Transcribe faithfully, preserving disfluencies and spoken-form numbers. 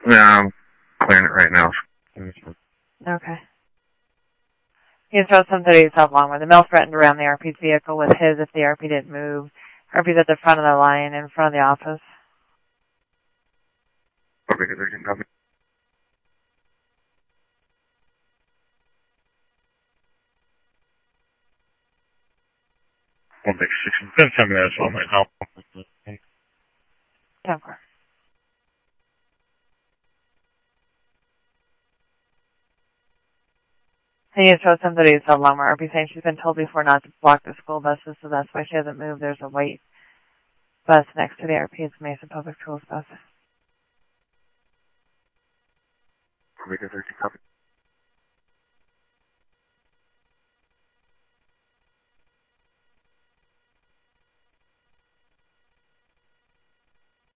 Yeah, I'm clearing it right now. Okay. He instructs them to do yourself long where the male threatened to ram the R P's vehicle with his if the R P didn't move. R P's at the front of the line in front of the office. Public urgent copy. One big six and ten, ten minutes on my help. Okay. He instructs them to do yourself long where R P saying she's been told before not to block the school buses, so that's why she hasn't moved. There's a white bus next to the R P. It's Mesa Public Schools bus. Public urgent copy.